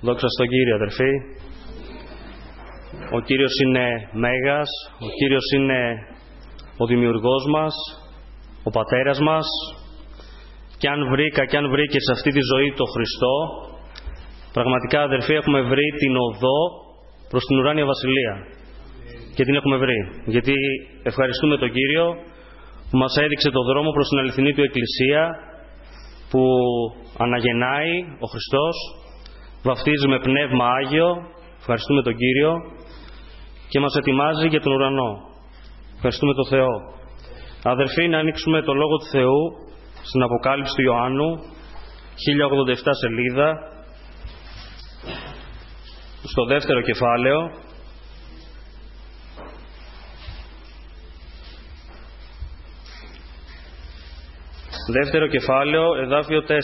Δόξα στον Κύριο, αδερφοί. Ο Κύριος είναι Μέγας, ο Κύριος είναι ο Δημιουργός μας, ο Πατέρας μας. Και αν βρήκα και αν βρήκε σε αυτή τη ζωή το Χριστό, πραγματικά, αδερφοί, έχουμε βρει την οδό προς την ουράνια βασιλεία. Και την έχουμε βρει. Γιατί ευχαριστούμε τον Κύριο που μας έδειξε το δρόμο προς την αληθινή Του Εκκλησία, που αναγεννάει ο Χριστός, βαφτίζει με Πνεύμα Άγιο, ευχαριστούμε τον Κύριο, και μας ετοιμάζει για τον ουρανό. Ευχαριστούμε τον Θεό. Αδερφοί, να ανοίξουμε το Λόγο του Θεού στην Αποκάλυψη του Ιωάννου, 1087 σελίδα, στο δεύτερο κεφάλαιο. Δεύτερο κεφάλαιο, εδάφιο 4.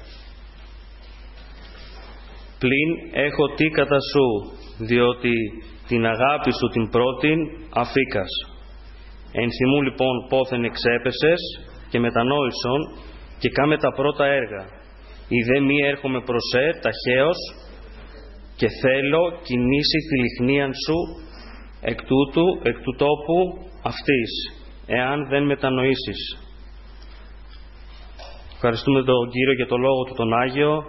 Πλην έχω τι κατά σου, διότι την αγάπη σου την πρώτην αφήκας. Ενθυμού λοιπόν πόθεν εξέπεσες και μετανόησον και κάμε τα πρώτα έργα. Ιδέ μη έρχομαι προσέ ταχαίως και θέλω κινήσει τη λιχνίαν σου εκ του τόπου αυτής, εάν δεν μετανοήσεις. Ευχαριστούμε τον Κύριο για το Λόγο Του τον Άγιο.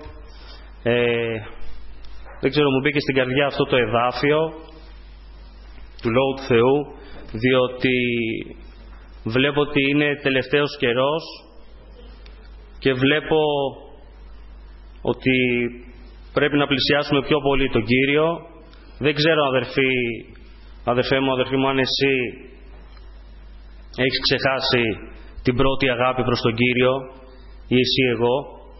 Δεν ξέρω, μου μπήκε στην καρδιά αυτό το εδάφιο του Λόγου του Θεού, διότι βλέπω ότι είναι τελευταίος καιρός και βλέπω ότι πρέπει να πλησιάσουμε πιο πολύ τον Κύριο. Δεν ξέρω, αδερφέ μου, αν εσύ έχεις ξεχάσει την πρώτη αγάπη προς τον Κύριο, ή εσύ εγώ,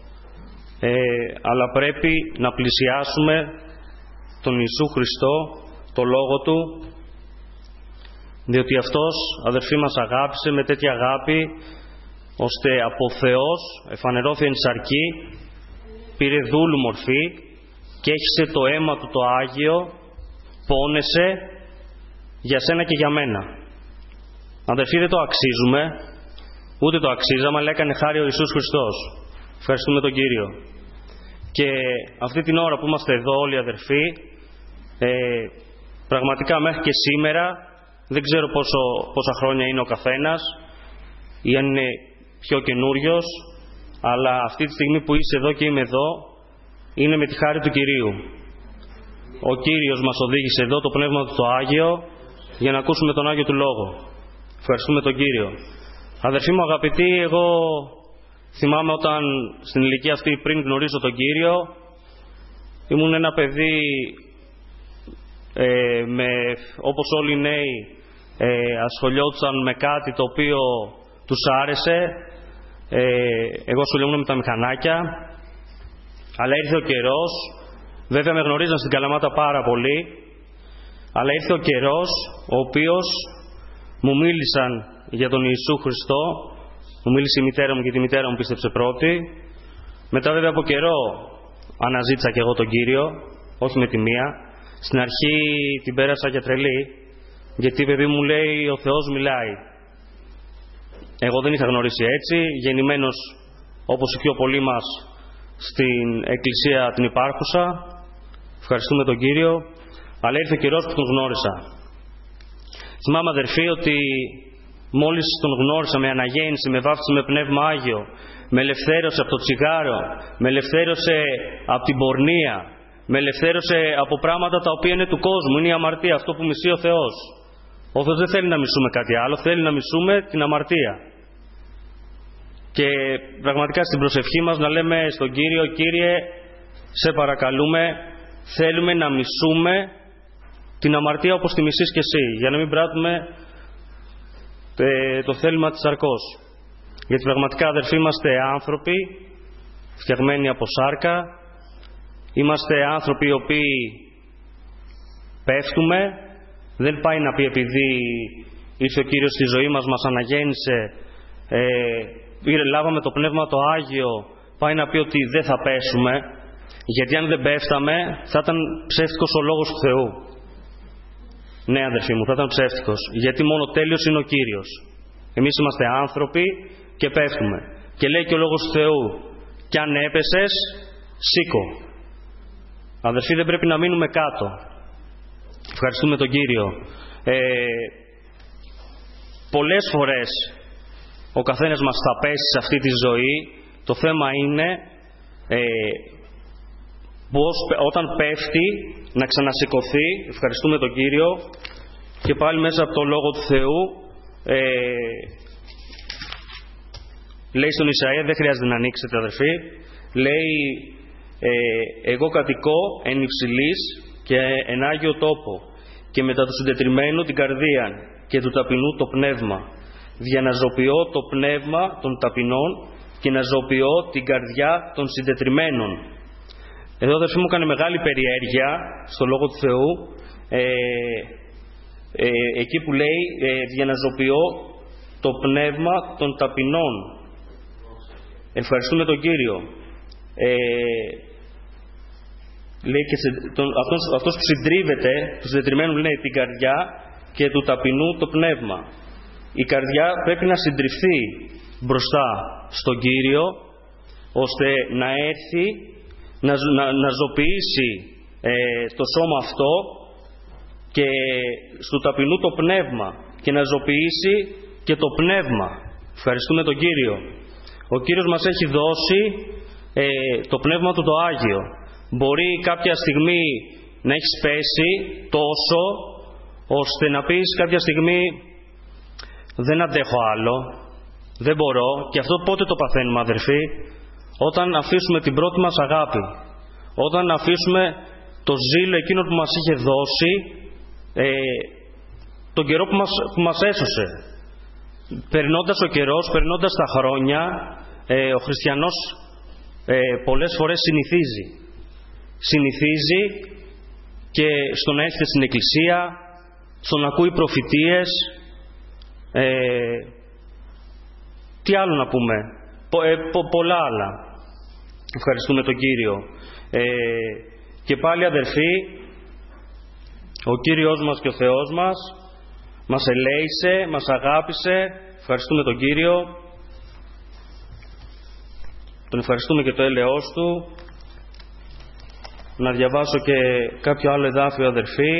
αλλά πρέπει να πλησιάσουμε τον Ιησού Χριστό, το Λόγο Του, διότι Αυτός, αδερφοί, μας αγάπησε με τέτοια αγάπη, ώστε από Θεός εφανερώθη εν σαρκή, πήρε δούλου μορφή και έχισε το αίμα Του το Άγιο, πόνεσε για σένα και για μένα. Αδερφοί, δεν το αξίζουμε, ούτε το αξίζαμε, αλλά έκανε χάρη ο Ιησούς Χριστός. Ευχαριστούμε τον Κύριο. Και αυτή την ώρα που είμαστε εδώ όλοι, αδερφοί, πραγματικά μέχρι και σήμερα, δεν ξέρω πόσα χρόνια είναι ο καθένας ή αν είναι πιο καινούριος, αλλά αυτή τη στιγμή που είσαι εδώ και είμαι εδώ, είναι με τη χάρη του Κυρίου. Ο Κύριος μας οδήγησε εδώ, το Πνεύμα Του το Άγιο, για να ακούσουμε τον Άγιο Του Λόγο. Ευχαριστούμε τον Κύριο. Αδερφοί μου αγαπητοί, εγώ θυμάμαι όταν στην ηλικία αυτή, πριν γνωρίσω τον Κύριο, ήμουν ένα παιδί, όπως όλοι οι νέοι, ασχολιόντουσαν με κάτι το οποίο τους άρεσε. Εγώ ασχολιόμουν με τα μηχανάκια, αλλά ήρθε ο καιρός, βέβαια με γνωρίζαν στην Καλαμάτα πάρα πολύ, αλλά ήρθε ο καιρός ο οποίος μου μίλησαν για τον Ιησού Χριστό. Μου μίλησε η μητέρα μου, και τη μητέρα μου πίστεψε πρώτη. Μετά βέβαια από καιρό αναζήτησα και εγώ τον Κύριο, όχι με τη μία. Στην αρχή την πέρασα για τρελή, γιατί παιδί μου λέει ο Θεός μιλάει. Εγώ δεν είχα γνωρίσει έτσι, γεννημένος όπως οι πιο πολλοί μας στην εκκλησία την υπάρχουσα. Ευχαριστούμε τον Κύριο, αλλά ήρθε ο καιρός που τον γνώρισα. Θυμάμαι, αδερφοί, ότι μόλις τον γνώρισα, με αναγέννησε, με βάφτισε με Πνεύμα Άγιο, με ελευθέρωσε από το τσιγάρο, με ελευθέρωσε από την πορνεία, με ελευθέρωσε από πράγματα τα οποία είναι του κόσμου, είναι η αμαρτία, αυτό που μισεί ο Θεός. Ο Θεός δεν θέλει να μισούμε κάτι άλλο, θέλει να μισούμε την αμαρτία. Και πραγματικά στην προσευχή μας να λέμε στον Κύριο, Κύριε, σε παρακαλούμε, θέλουμε να μισούμε την αμαρτία όπως τη μισείς και εσύ, για να μην πράττουμε το θέλημα της σαρκός. Γιατί πραγματικά, αδερφοί, είμαστε άνθρωποι φτιαγμένοι από σάρκα, είμαστε άνθρωποι οι οποίοι πέφτουμε. Δεν πάει να πει επειδή ήρθε ο Κύριος στη ζωή μας, μας αναγέννησε, λάβαμε το Πνεύμα το Άγιο, πάει να πει ότι δεν θα πέσουμε, γιατί αν δεν πέφταμε θα ήταν ψεύτικος ο Λόγος του Θεού. Ναι, αδερφοί μου, θα ήταν ψεύτικος, γιατί μόνο τέλειος είναι ο Κύριος. Εμείς είμαστε άνθρωποι και πέφτουμε. Και λέει και ο Λόγος του Θεού, κι αν έπεσες, σήκω. Αδερφοί, δεν πρέπει να μείνουμε κάτω. Ευχαριστούμε τον Κύριο. Πολλές φορές ο καθένας μας θα πέσει σε αυτή τη ζωή. Το θέμα είναι πώς όταν πέφτει να ξανασηκωθεί. Ευχαριστούμε τον Κύριο. Και πάλι μέσα από το Λόγο του Θεού λέει στον Ισαΐα, δεν χρειάζεται να ανοίξετε αδερφοί, λέει εγώ κατοικώ εν υψηλής και εν Άγιο τόπο και μετά του συντετριμμένου την καρδία και του ταπεινού το πνεύμα, για να ζωοποιώ το πνεύμα των ταπεινών και να ζωοποιώ την καρδιά των συντετριμμένων. Εδώ αδερφοί μου έκανε μεγάλη περιέργεια στο Λόγο του Θεού εκεί που λέει για να ζωοποιώ το πνεύμα των ταπεινών. Ευχαριστούμε τον Κύριο. Λέει και αυτός που συντρίβεται, του συντετριμμένου λέει την καρδιά και του ταπεινού το πνεύμα. Η καρδιά πρέπει να συντριφθεί μπροστά στον Κύριο, ώστε να έρθει να ζωοποιήσει το σώμα αυτό και στο ταπεινού το πνεύμα και να ζωοποιήσει και το πνεύμα. Ευχαριστούμε τον Κύριο. Ο Κύριος μας έχει δώσει το πνεύμα του το Άγιο. Μπορεί κάποια στιγμή να έχεις πέσει τόσο ώστε να πεις κάποια στιγμή δεν αντέχω άλλο, δεν μπορώ. Και αυτό πότε το παθαίνουμε αδερφοί? Όταν αφήσουμε την πρώτη μας αγάπη, όταν αφήσουμε το ζήλο εκείνο που μας είχε δώσει τον καιρό που μας έσωσε. Περνώντας ο καιρός, περνώντας τα χρόνια, ο χριστιανός πολλές φορές συνηθίζει και στο να έρχεται στην εκκλησία, στο να ακούει προφητείες, τι άλλο να πούμε, πολλά άλλα. Ευχαριστούμε τον Κύριο. Και πάλι αδερφοί, ο Κύριος μας και ο Θεός μας ελέησε, μας αγάπησε. Ευχαριστούμε τον Κύριο. Τον ευχαριστούμε και το έλεος Του. Να διαβάσω και κάποιο άλλο εδάφιο αδερφοί.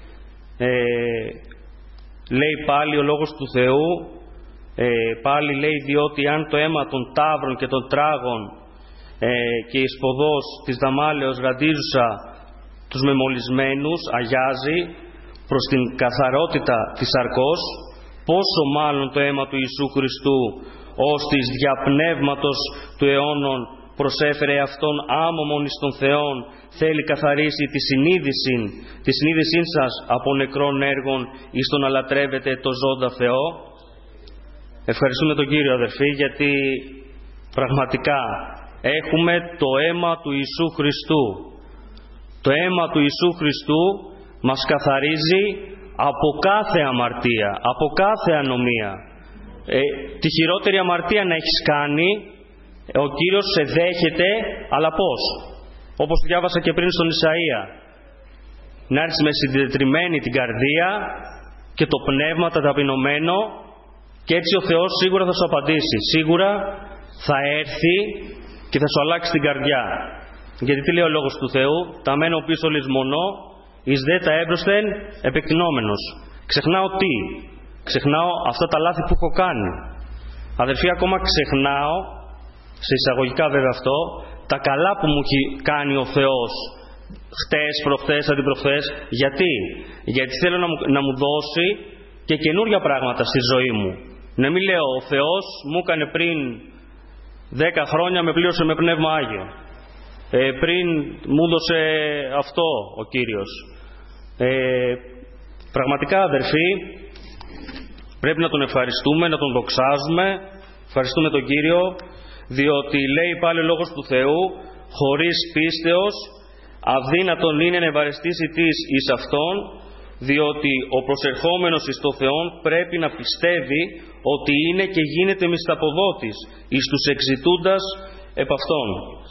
Λέει πάλι ο Λόγος του Θεού, πάλι λέει, διότι αν το αίμα των ταύρων και των τράγων και η σποδός της δαμάλεως ραντίζουσα τους μεμολισμένους αγιάζει προς την καθαρότητα της σαρκός, πόσο μάλλον το αίμα του Ιησού Χριστού ως της διαπνεύματος του αιώνων προσέφερε αυτόν άμωμον εις τον Θεόν, θέλει καθαρίσει τη συνείδησή σας από νεκρών έργων εις το να λατρεύετε το ζώντα Θεό. Ευχαριστούμε τον Κύριο αδερφοί, γιατί πραγματικά έχουμε το αίμα του Ιησού Χριστού. Το αίμα του Ιησού Χριστού μας καθαρίζει από κάθε αμαρτία, από κάθε ανομία. Τη χειρότερη αμαρτία να έχεις κάνει, ο Κύριος σε δέχεται, αλλά πώς? Όπως διάβασα και πριν στον Ισαΐα, να έρθεις με συντετριμμένη την καρδία και το πνεύμα ταπεινωμένο, και έτσι ο Θεός σίγουρα θα σου απαντήσει. Σίγουρα θα έρθει και θα σου αλλάξει την καρδιά. Γιατί τι λέει ο Λόγος του Θεού? Τα μένω πίσω λησμονώ, εις δε τα έμπροσθεν επεκτηνόμενος. Ξεχνάω τι? Ξεχνάω αυτά τα λάθη που έχω κάνει. Αδερφοί, ακόμα ξεχνάω, σε εισαγωγικά βέβαια αυτό, τα καλά που μου έχει κάνει ο Θεός χτες, προχτές, αντιπροχτές. Γιατί θέλω να μου δώσει και καινούργια πράγματα στη ζωή μου. Να μην λέω ο Θεός μου έκανε πριν 10 χρόνια, με πλήρωσε με Πνεύμα Άγιο. Πριν μου έδωσε αυτό ο Κύριος. Πραγματικά αδερφοί, πρέπει να Τον ευχαριστούμε, να Τον δοξάζουμε. Ευχαριστούμε τον Κύριο, διότι λέει πάλι ο Λόγος του Θεού, χωρίς πίστεως αδύνατον είναι να ευαρεστήσει της εις Αυτόν, διότι ο προσερχόμενος εις το Θεόν πρέπει να πιστεύει ότι είναι και γίνεται μισθαποδότης εις τους εξητούντας επ' Αυτόν.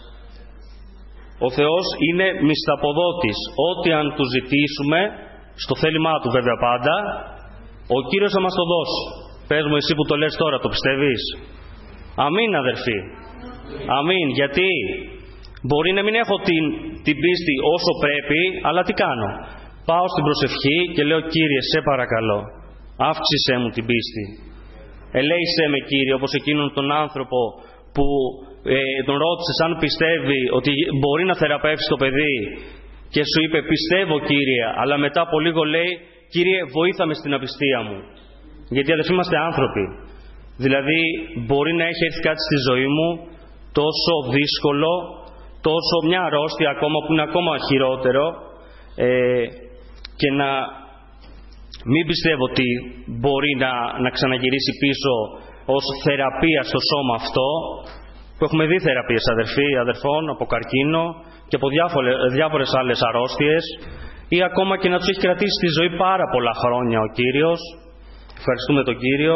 Ο Θεός είναι μισθαποδότης. Ό,τι αν Του ζητήσουμε, στο θέλημά Του βέβαια πάντα, ο Κύριος θα μας το δώσει. Πες μου εσύ που το λες τώρα, το πιστεύεις? Αμήν αδερφοί. Αμήν. Γιατί Μπορεί να μην έχω την πίστη όσο πρέπει, αλλά τι κάνω? Πάω στην προσευχή και λέω: Κύριε, σε παρακαλώ, αύξησέ μου την πίστη. Ελέησέ με, Κύριε, όπως εκείνον τον άνθρωπο που τον ρώτησες αν πιστεύει ότι μπορεί να θεραπεύσει το παιδί και σου είπε: πιστεύω, Κύριε, αλλά μετά από λίγο λέει: Κύριε, βοήθα με στην απιστία μου. Γιατί αδελφοί, είμαστε άνθρωποι. Δηλαδή μπορεί να έχει έρθει κάτι στη ζωή μου τόσο δύσκολο, τόσο μια αρρώστια ακόμα που είναι ακόμα χειρότερο, και να μην πιστεύω ότι μπορεί να ξαναγυρίσει πίσω ως θεραπεία στο σώμα αυτό, που έχουμε δει θεραπείες αδερφών από καρκίνο και από διάφορες άλλες αρρώστιες, ή ακόμα και να τους έχει κρατήσει στη ζωή πάρα πολλά χρόνια ο Κύριος. Ευχαριστούμε τον Κύριο.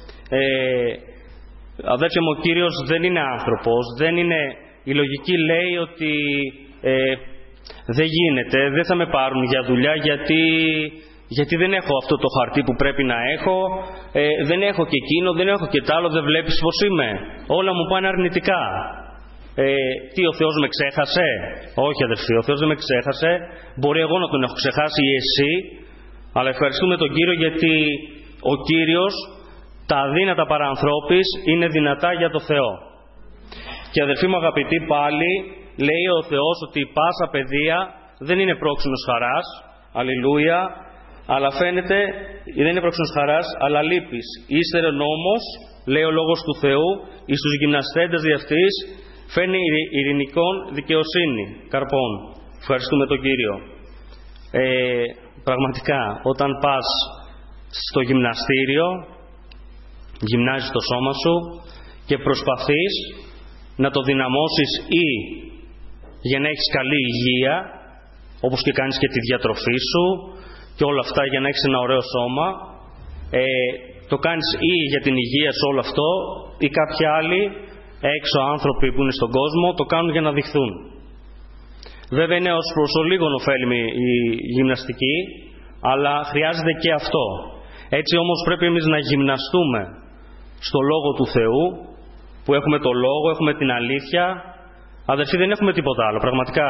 Αδέρφια μου, ο Κύριος δεν είναι άνθρωπος, δεν είναι... Η λογική λέει ότι δεν γίνεται, δεν θα με πάρουν για δουλειά γιατί δεν έχω αυτό το χαρτί που πρέπει να έχω, δεν έχω και εκείνο, δεν έχω και τ' άλλο, δεν βλέπεις πως είμαι? Όλα μου πάνε αρνητικά. Τι, ο Θεός με ξέχασε? Όχι, αδερφοί, ο Θεός δεν με ξέχασε. Μπορεί εγώ να τον έχω ξεχάσει ή εσύ, αλλά ευχαριστούμε τον Κύριο, γιατί ο Κύριος τα αδύνατα παρανθρώπης είναι δυνατά για το Θεό. Και αδερφοί μου αγαπητοί, πάλι λέει ο Θεός ότι η πάσα παιδεία δεν είναι πρόξενος χαράς, αλληλούια, αλλά φαίνεται, δεν είναι πρόξενος χαράς, αλλά λύπης. Ύστερον όμως, λέει ο Λόγος του Θεού, εις τους γυμναστέντες δι' αυτής φέρνει ειρηνικών δικαιοσύνη, καρπών. Ευχαριστούμε τον Κύριο. Πραγματικά, όταν πας στο γυμναστήριο, γυμνάζεις το σώμα σου και προσπαθείς να το δυναμώσεις, ή για να έχεις καλή υγεία, όπως και κάνεις και τη διατροφή σου και όλα αυτά για να έχεις ένα ωραίο σώμα, το κάνεις ή για την υγεία σου όλο αυτό, ή κάποιοι άλλοι έξω άνθρωποι που είναι στον κόσμο το κάνουν για να δειχθούν. Βέβαια είναι ως προς ολίγων ωφέλιμη η γυμναστική, αλλά χρειάζεται και αυτό. Έτσι όμως πρέπει εμείς να γυμναστούμε στο Λόγο του Θεού, που έχουμε το Λόγο, έχουμε την αλήθεια. Αδερφοί, δεν έχουμε τίποτα άλλο, πραγματικά.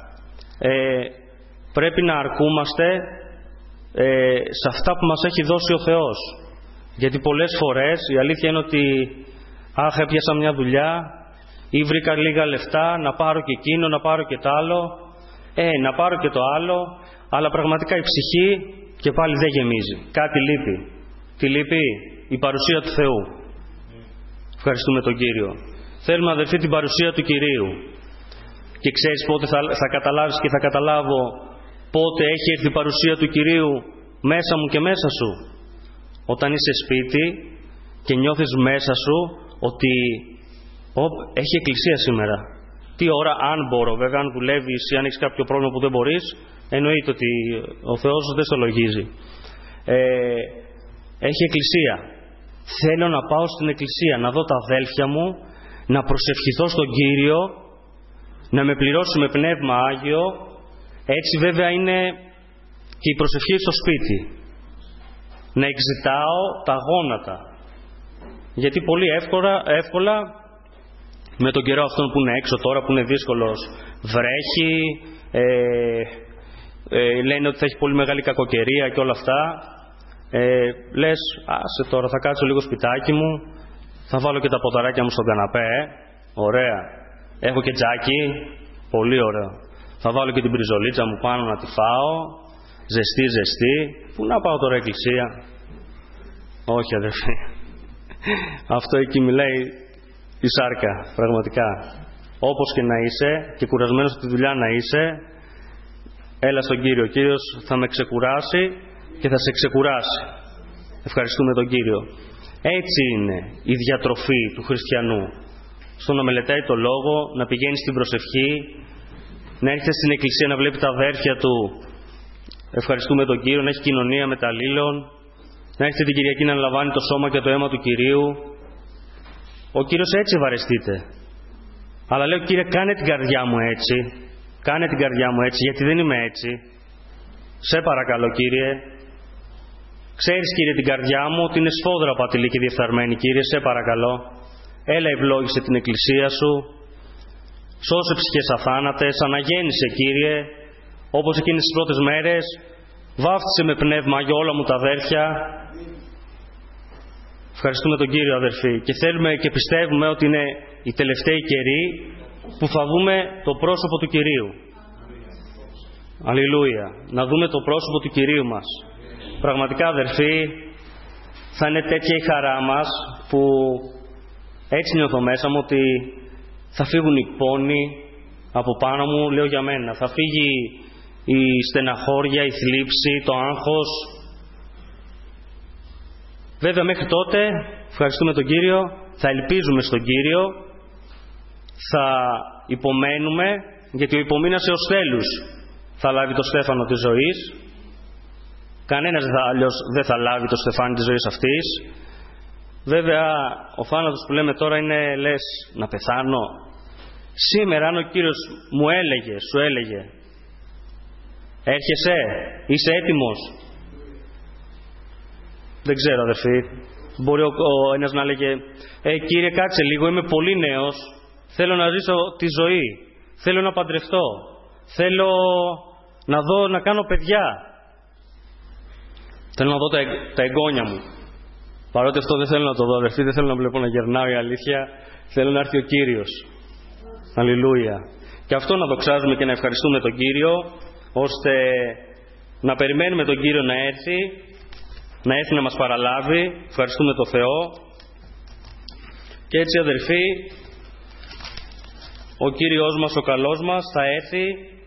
Πρέπει να αρκούμαστε σε αυτά που μας έχει δώσει ο Θεός. Γιατί πολλές φορές η αλήθεια είναι ότι έπιασα μια δουλειά ή βρήκα λίγα λεφτά, να πάρω και εκείνο, να πάρω και το άλλο, να πάρω και το άλλο, αλλά πραγματικά η ψυχή και πάλι δεν γεμίζει. Κάτι λείπει. Τι λείπει? Η παρουσία του Θεού. Ευχαριστούμε τον Κύριο. Θέλουμε, αδερφοί, την παρουσία του Κυρίου. Και ξέρεις πότε θα καταλάβεις και θα καταλάβω πότε έχει έρθει η παρουσία του Κυρίου μέσα μου και μέσα σου? Όταν είσαι σπίτι και νιώθεις μέσα σου ότι έχει εκκλησία σήμερα. Τι ώρα, αν μπορώ, βέβαια, αν δουλεύεις ή αν έχεις κάποιο πρόβλημα που δεν μπορείς, εννοείται ότι ο Θεός δεν στο λογίζει. Έχει εκκλησία. Θέλω να πάω στην εκκλησία, να δω τα αδέλφια μου, να προσευχηθώ στον Κύριο, να με πληρώσει με Πνεύμα Άγιο. Έτσι βέβαια είναι και η προσευχή στο σπίτι. Να εξητάω τα γόνατα. Γιατί πολύ εύκολα με τον καιρό αυτόν που είναι έξω τώρα, που είναι δύσκολος, βρέχει, λένε ότι θα έχει πολύ μεγάλη κακοκαιρία και όλα αυτά, λες, άσε τώρα, θα κάτσω λίγο σπιτάκι μου, θα βάλω και τα ποταράκια μου στον καναπέ, ωραία, έχω και τζάκι, πολύ ωραίο, θα βάλω και την μπριζολίτσα μου πάνω να τη φάω, ζεστή, πού να πάω τώρα εκκλησία? Όχι, αδερφοί, αυτό εκεί μιλάει η σάρκα, πραγματικά. Όπως και να είσαι και κουρασμένος από τη δουλειά να είσαι, έλα στον Κύριο. Ο Κύριος θα με ξεκουράσει και θα σε ξεκουράσει. Ευχαριστούμε τον Κύριο. Έτσι είναι η διατροφή του χριστιανού. Στο να μελετάει το Λόγο, να πηγαίνει στην προσευχή, να έρχεται στην εκκλησία να βλέπει τα αδέρφια του. Ευχαριστούμε τον Κύριο. Να έχει κοινωνία με τα αλλήλων. Να έρχεται την Κυριακή να αναλαμβάνει το σώμα και το αίμα του Κυρίου. Ο Κύριος έτσι ευαρεστείται. Αλλά λέω, Κύριε, κάνε την καρδιά μου έτσι. Κάνε την καρδιά μου έτσι, γιατί δεν είμαι έτσι. Σε παρακαλώ, Κύριε. Ξέρεις, Κύριε, την καρδιά μου ότι είναι σφόδρα πατηλή και διεφθαρμένη, Κύριε, σε παρακαλώ. Έλα, ευλόγησε την εκκλησία σου. Σώσε ψυχές αθάνατες, αναγέννησε, Κύριε, όπως εκείνες τις πρώτες μέρες, βάφτισε με πνεύμα για όλα μου τα αδέρφια. Ευχαριστούμε τον Κύριο, αδερφοί, και θέλουμε και πιστεύουμε ότι είναι οι τελευταίοι καιροί που θα δούμε το πρόσωπο του Κυρίου. Αλληλούια. Να δούμε το πρόσωπο του Κυρίου μας. Πραγματικά, αδερφοί, θα είναι τέτοια η χαρά μας που έτσι νιώθω μέσα μου, ότι θα φύγουν οι πόνοι από πάνω μου, λέω για μένα. Θα φύγει η στεναχώρια, η θλίψη, το άγχος. Βέβαια μέχρι τότε, ευχαριστούμε τον Κύριο, θα ελπίζουμε στον Κύριο, θα υπομένουμε, γιατί ο υπομείνας έως τέλους θα λάβει το στέφανο της ζωής. Κανένας άλλος δεν θα λάβει το στεφάνι της ζωής αυτής. Βέβαια, ο θάνατος που λέμε τώρα είναι, λες, να πεθάνω. Σήμερα, αν ο Κύριος μου έλεγε, σου έλεγε, έρχεσαι, είσαι έτοιμος. Δεν ξέρω, αδερφοί. Μπορεί ο ένας να λέγε, Κύριε, κάτσε λίγο, είμαι πολύ νέος, θέλω να ζήσω τη ζωή, θέλω να παντρευτώ, θέλω να δω, να κάνω παιδιά, θέλω να δω τα εγγόνια μου. Παρότι αυτό δεν θέλω να το δω, αδερφοί, δεν θέλω να βλέπω να γερνάω, η αλήθεια, θέλω να έρθει ο Κύριος. Αλληλούια. Και αυτό να δοξάζουμε και να ευχαριστούμε τον Κύριο, ώστε να περιμένουμε τον Κύριο να έρθει να μας παραλάβει. Ευχαριστούμε τον Θεό. Και έτσι, αδερφοί, ο Κύριος μας, ο καλός μας, θα έρθει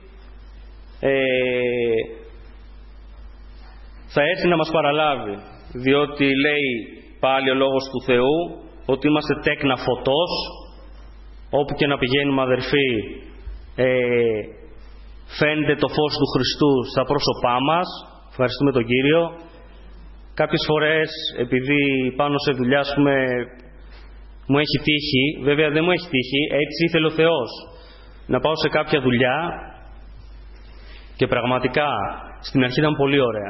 να μας παραλάβει. Διότι λέει πάλι ο Λόγος του Θεού ότι είμαστε τέκνα φωτός, όπου και να πηγαίνουμε, αδερφοί, φαίνεται το φως του Χριστού στα πρόσωπά μας. Ευχαριστούμε τον Κύριο. Κάποιες φορές, επειδή πάνω σε δουλειά, μου έχει τύχει, βέβαια δεν μου έχει τύχει, έτσι ήθελε ο Θεός, να πάω σε κάποια δουλειά και πραγματικά στην αρχή ήταν πολύ ωραία.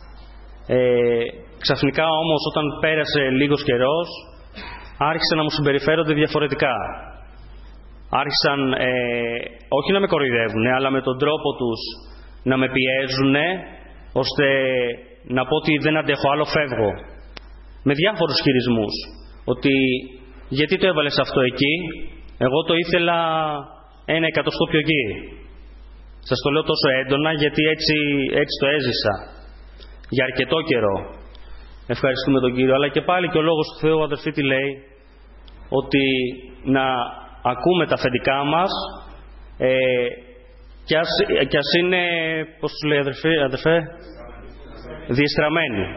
Ξαφνικά όμως, όταν πέρασε λίγος καιρός, άρχισαν να μου συμπεριφέρονται διαφορετικά. Άρχισαν όχι να με κοροϊδεύουν, αλλά με τον τρόπο τους να με πιέζουν, ώστε να πω ότι δεν αντέχω άλλο, φεύγω. Με διάφορους χειρισμούς. Ότι γιατί το έβαλες αυτό εκεί, εγώ το ήθελα 1% πιο εκεί. Σας το λέω τόσο έντονα γιατί έτσι το έζησα για αρκετό καιρό. Ευχαριστούμε τον Κύριο. Αλλά και πάλι και ο Λόγος του Θεού, αδερφοί, τι λέει? Ότι να ακούμε τα αφεντικά μας, κι ας είναι, πώς τους λέει, αδερφέ, διεστραμμένοι.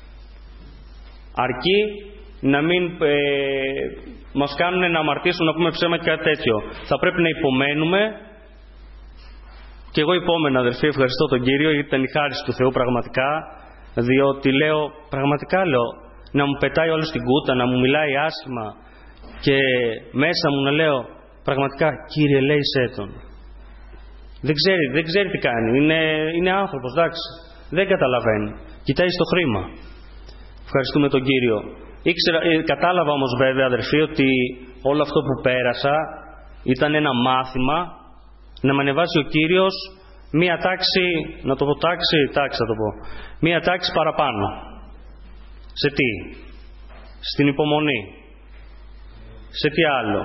Αρκεί να μην μας κάνουν να αμαρτήσουμε, να πούμε ψέμα και κάτι τέτοιο. Θα πρέπει να υπομένουμε. Και εγώ υπόμενα, αδερφοί, ευχαριστώ τον Κύριο, γιατί ήταν η χάρις του Θεού πραγματικά. Διότι πραγματικά λέω, να μου πετάει όλο στην κούτα, να μου μιλάει άσχημα και μέσα μου να λέω πραγματικά, Κύριε, λέησέ τον. Δεν ξέρει τι κάνει. Είναι άνθρωπος, εντάξει. Δεν καταλαβαίνει. Κοιτάει στο χρήμα. Ευχαριστούμε τον Κύριο. Κατάλαβα όμως βέβαια, αδερφοί, ότι όλο αυτό που πέρασα ήταν ένα μάθημα να με ανεβάσει ο Κύριος μία τάξη, να το πω τάξη θα το πω, μία τάξη παραπάνω. Σε τι? Στην υπομονή. Σε τι άλλο?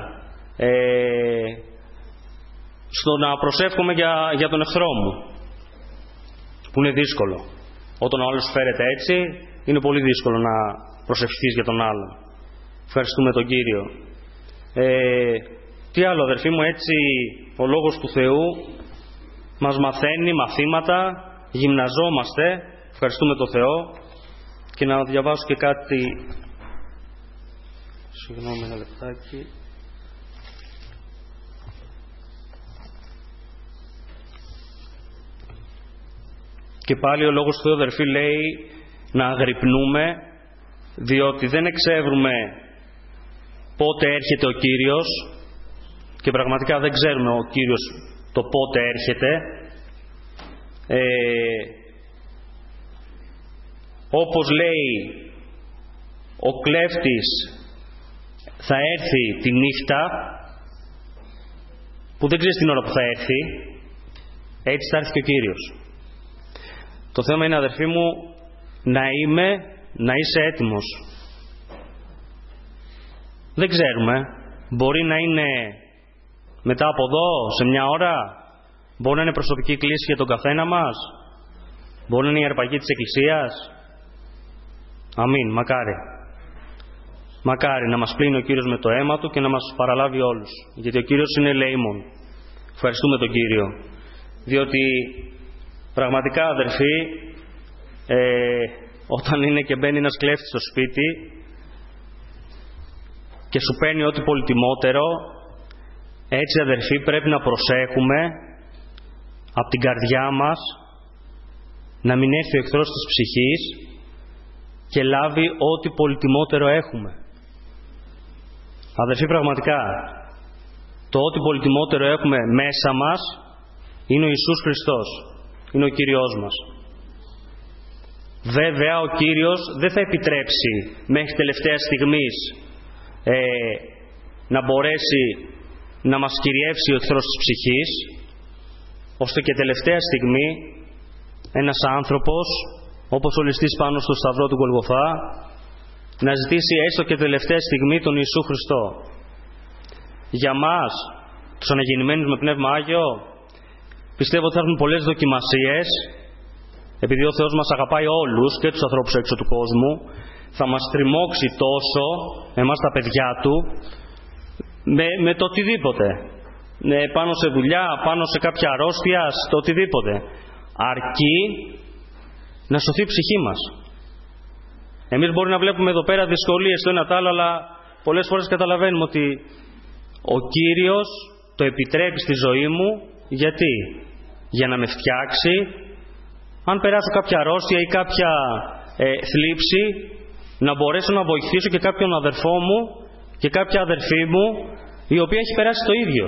Στο να προσεύχομαι για τον εχθρό μου, που είναι δύσκολο. Όταν ο άλλος φέρεται έτσι, είναι πολύ δύσκολο να προσευχηθείς για τον άλλον. Ευχαριστούμε τον Κύριο. Τι άλλο, αδερφοί μου, έτσι ο Λόγος του Θεού μας μαθαίνει μαθήματα, γυμναζόμαστε. Ευχαριστούμε τον Θεό. Και να διαβάσω και κάτι. Συγγνώμη ένα λεπτάκι. Και πάλι ο Λόγος του Θεού, αδερφοί, λέει να αγρυπνούμε, διότι δεν εξεύρουμε πότε έρχεται ο Κύριος και πραγματικά δεν ξέρουμε ο Κύριος το πότε έρχεται. Όπως λέει, ο κλέφτης θα έρθει τη νύχτα που δεν ξέρεις την ώρα που θα έρθει, έτσι θα έρθει και ο Κύριος. Το θέμα είναι, αδερφοί μου, να είσαι έτοιμος. Δεν ξέρουμε. Μπορεί να είναι μετά από εδώ, σε μια ώρα. Μπορεί να είναι προσωπική κλίση για τον καθένα μας. Μπορεί να είναι η αρπαγή της Εκκλησίας. Αμήν, μακάρι. Μακάρι να μας πλύνει ο Κύριος με το αίμα Του και να μας παραλάβει όλους. Γιατί ο Κύριος είναι ελεήμων. Ευχαριστούμε τον Κύριο. Διότι πραγματικά, αδερφοί, όταν είναι και μπαίνει ένας κλέφτης στο σπίτι και σου παίρνει ό,τι πολυτιμότερο, έτσι, αδερφοί, πρέπει να προσέχουμε από την καρδιά μας να μην έρθει ο εχθρός της ψυχής και λάβει ό,τι πολυτιμότερο έχουμε. Αδερφοί, πραγματικά, το ό,τι πολυτιμότερο έχουμε μέσα μας είναι ο Ιησούς Χριστός. Είναι ο Κύριος μας. Βέβαια, ο Κύριος δεν θα επιτρέψει μέχρι τελευταία στιγμής να μπορέσει να μας κυριεύσει ο εχθρός της ψυχής, ώστε και τελευταία στιγμή ένας άνθρωπος, όπως ο ληστής πάνω στο σταυρό του Γολγοθά, να ζητήσει έστω και τελευταία στιγμή τον Ιησού Χριστό. Για μας, τους αναγεννημένους με Πνεύμα Άγιο, πιστεύω ότι θα έχουν πολλές δοκιμασίες, επειδή ο Θεός μας αγαπάει όλους και τους ανθρώπους έξω του κόσμου, θα μας τριμώξει τόσο, εμάς τα παιδιά Του, με το οτιδήποτε. Πάνω σε δουλειά, πάνω σε κάποια αρρώστια, στο οτιδήποτε. Αρκεί να σωθεί η ψυχή μας. Εμείς μπορεί να βλέπουμε εδώ πέρα δυσκολίες το ένα τ' άλλο, αλλά πολλές φορές καταλαβαίνουμε ότι ο Κύριος το επιτρέπει στη ζωή μου. Γιατί? Για να με φτιάξει. Αν περάσω κάποια αρρώστια ή κάποια θλίψη, να μπορέσω να βοηθήσω και κάποιον αδερφό μου και κάποια αδερφή μου, η οποία έχει περάσει το ίδιο.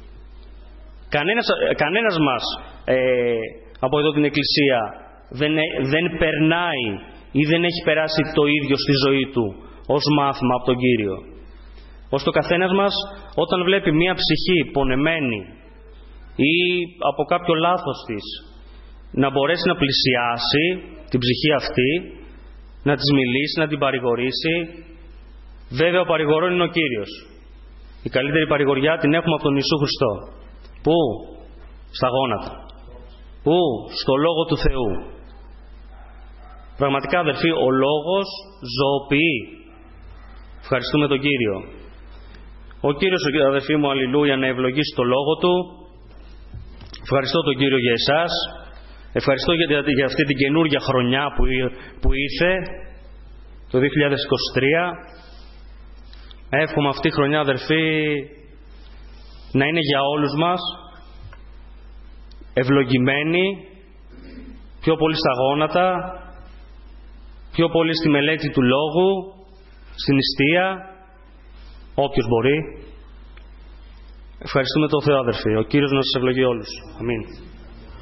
Κανένας μας από εδώ την Εκκλησία δεν περνάει ή δεν έχει περάσει το ίδιο στη ζωή του ως μάθημα από τον Κύριο. Ώστε ο καθένας μας, όταν βλέπει μία ψυχή πονεμένη ή από κάποιο λάθος της, να μπορέσει να πλησιάσει την ψυχή αυτή, να της μιλήσει, να την παρηγορήσει. Βέβαια, ο παρηγορών είναι ο Κύριος. Η καλύτερη παρηγοριά την έχουμε από τον Ιησού Χριστό. Πού? Στα γόνατα. Πού? Στο Λόγο του Θεού. Πραγματικά, αδερφοί, ο Λόγος ζωοποιεί. Ευχαριστούμε τον Κύριο. Ο Κύριος, αδερφοί μου, αλληλούια, να ευλογήσει το Λόγο Του. Ευχαριστώ τον Κύριο για εσάς. Ευχαριστώ για αυτή την καινούργια χρονιά που ήρθε, το 2023. Εύχομαι αυτή η χρονιά, αδερφοί, να είναι για όλους μας ευλογημένη, πιο πολύ στα γόνατα, πιο πολύ στη μελέτη του Λόγου, στην νηστεία, όποιος μπορεί. Ευχαριστούμε τον Θεό, αδερφοί. Ο Κύριος να σας ευλογεί όλους. Αμήν.